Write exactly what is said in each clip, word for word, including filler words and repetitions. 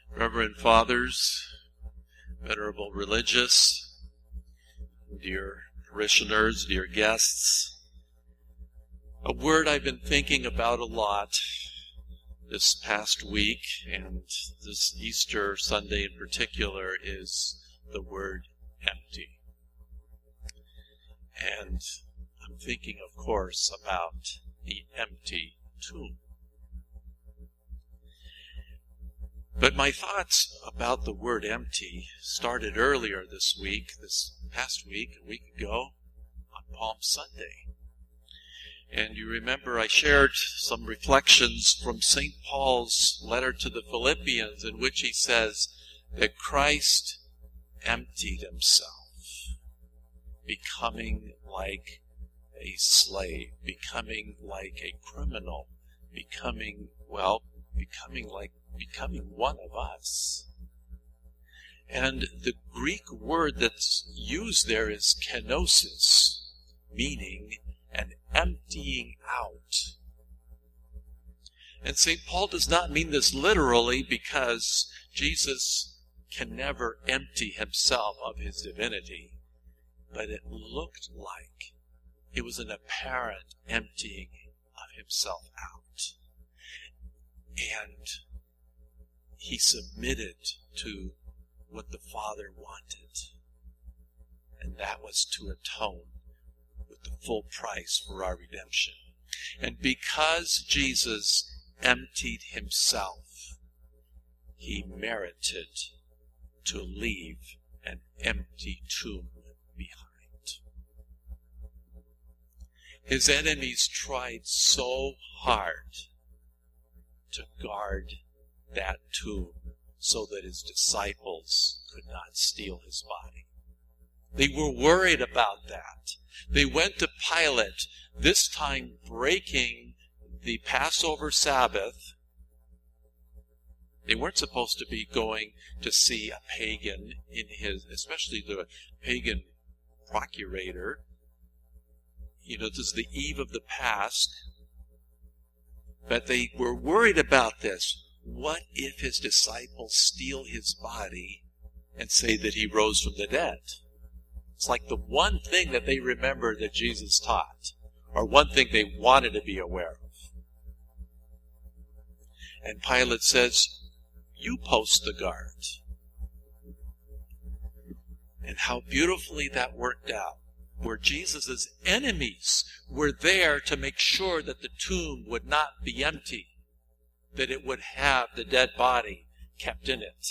Reverend Fathers, Venerable Religious, dear parishioners, dear guests, a word I've been thinking about a lot this past week, and this Easter Sunday in particular, is the word empty. And I'm thinking, of course, about the empty tomb. But my thoughts about the word empty started earlier this week, this past week, a week ago, on Palm Sunday. And you remember I shared some reflections from Saint Paul's letter to the Philippians, in which he says that Christ emptied himself, becoming like a slave, becoming like a criminal, becoming, well, becoming like becoming one of us. And the Greek word that's used there is kenosis, meaning an emptying out. And Saint Paul does not mean this literally, because Jesus can never empty himself of his divinity, but it looked like it was an apparent emptying of himself out. And he submitted to what the Father wanted, and that was to atone with the full price for our redemption. And because Jesus emptied himself, he merited to leave an empty tomb behind. His enemies tried so hard to guard that tomb so that his disciples could not steal his body. They were worried about that. They went to Pilate, this time breaking the Passover Sabbath. They weren't supposed to be going to see a pagan in his, especially the pagan procurator. You know, this is the eve of the Pasch. But they were worried about this. What if his disciples steal his body and say that he rose from the dead? It's like the one thing that they remember that Jesus taught, or one thing they wanted to be aware of. And Pilate says, you post the guard. And how beautifully that worked out, where Jesus' enemies were there to make sure that the tomb would not be empty, that it would have the dead body kept in it.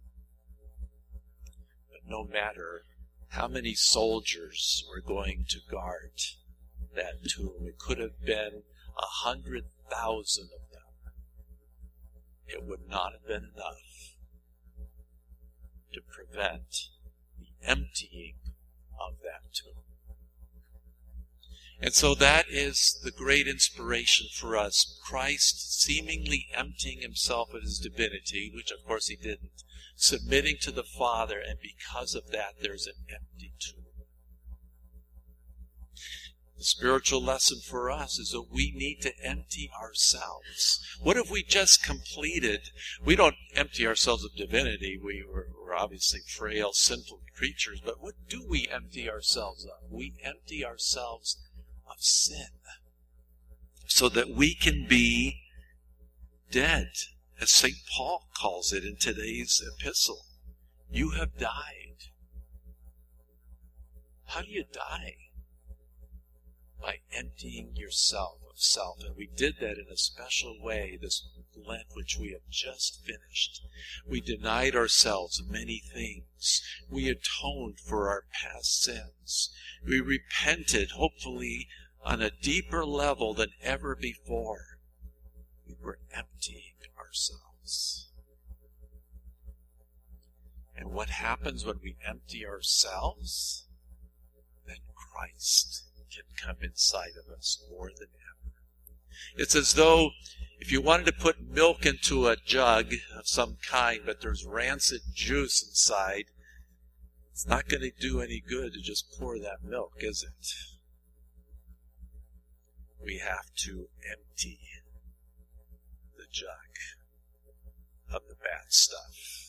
But no matter how many soldiers were going to guard that tomb, it could have been a hundred thousand of them, it would not have been enough to prevent the emptying of that tomb. And so that is the great inspiration for us. Christ seemingly emptying himself of his divinity, which of course he didn't, submitting to the Father, and because of that there's an empty tomb. The spiritual lesson for us is that we need to empty ourselves. What have we just completed? We don't empty ourselves of divinity. We were, we're obviously frail, sinful creatures, but what do we empty ourselves of? We empty ourselves of sin, so that we can be dead, as Saint Paul calls it in today's epistle. You have died. How do you die? By emptying yourself of self. And we did that in a special way this Lent, which we have just finished. We denied ourselves many things. We atoned for our past sins. We repented, hopefully, on a deeper level than ever before. We were emptying ourselves. And what happens when we empty ourselves? Then Christ can come inside of us more than ever. It's as though if you wanted to put milk into a jug of some kind, but there's rancid juice inside, it's not going to do any good to just pour that milk, is it? We have to empty the jug of the bad stuff.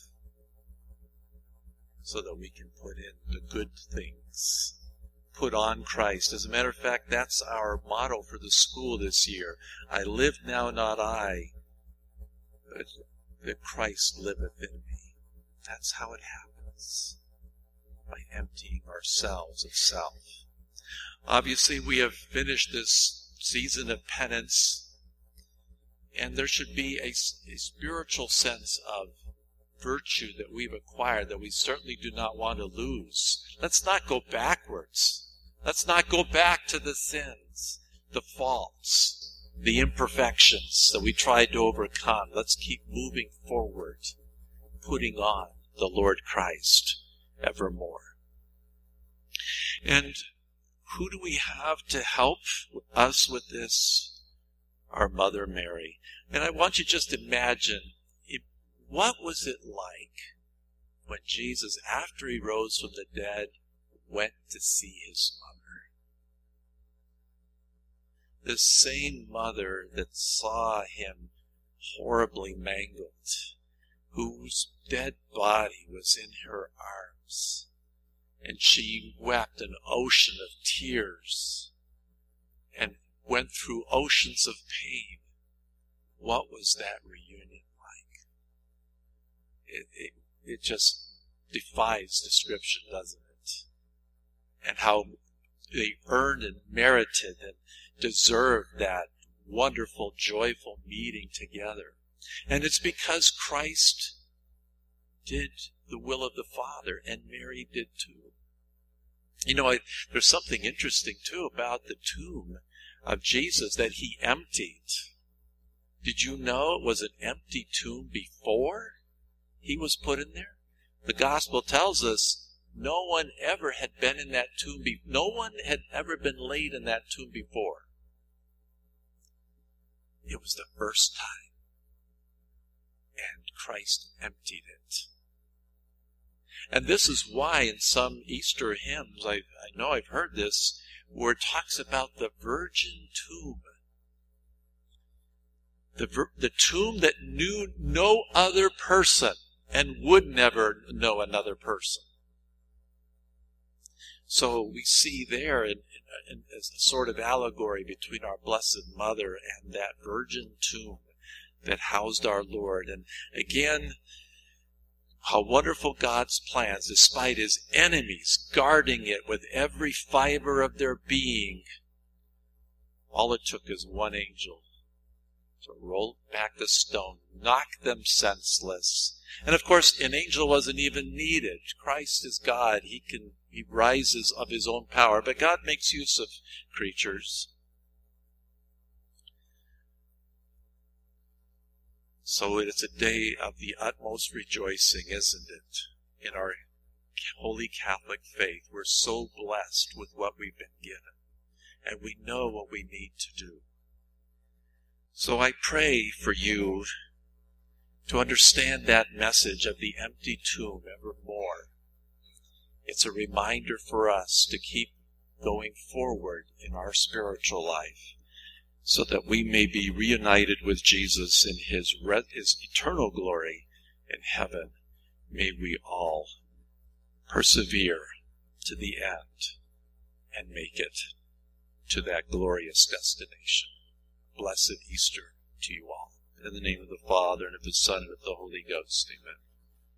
so that we can put in the good things. Put on Christ. As a matter of fact, that's our motto for the school this year. I live now, not I, but that Christ liveth in me. That's how it happens, by emptying ourselves of self. Obviously, we have finished this season of penance, and there should be a, a spiritual sense of virtue that we've acquired that we certainly do not want to lose. Let's not go backwards. Let's not go back to the sins, the faults, the imperfections that we tried to overcome. Let's keep moving forward, putting on the Lord Christ evermore. And who do we have to help us with this? Our Mother Mary. And I want you to just imagine, what was it like when Jesus, after he rose from the dead, went to see his mother? This same mother that saw him horribly mangled, whose dead body was in her arms, and she wept an ocean of tears and went through oceans of pain. What was that reunion like? It, it, it just defies description, doesn't it? And how they earned and merited and deserved that wonderful, joyful meeting together. And it's because Christ did the will of the Father, and Mary did too. You know, I, there's something interesting too about the tomb of Jesus that he emptied. Did you know it was an empty tomb before he was put in there? The gospel tells us no one ever had been in that tomb. Be- no one had ever been laid in that tomb before. It was the first time. And Christ emptied it. And this is why in some Easter hymns, I, I know I've heard this, where it talks about the virgin tomb. The, vir- the tomb that knew no other person and would never know another person. So we see there in, in, in, as a sort of allegory between our Blessed Mother and that virgin tomb that housed our Lord. And again, how wonderful God's plans, despite his enemies guarding it with every fiber of their being. All it took is one angel to roll back the stone, knock them senseless. And of course, an angel wasn't even needed. Christ is God. He can, he rises of his own power. But God makes use of creatures. So it is a day of the utmost rejoicing, isn't it? In our holy Catholic faith, we're so blessed with what we've been given. And we know what we need to do. So I pray for you to understand that message of the empty tomb evermore. It's a reminder for us to keep going forward in our spiritual life, so that we may be reunited with Jesus in his, re- his eternal glory in heaven. May we all persevere to the end and make it to that glorious destination. Blessed Easter to you all. In the name of the Father, and of the Son, and of the Holy Ghost. Amen.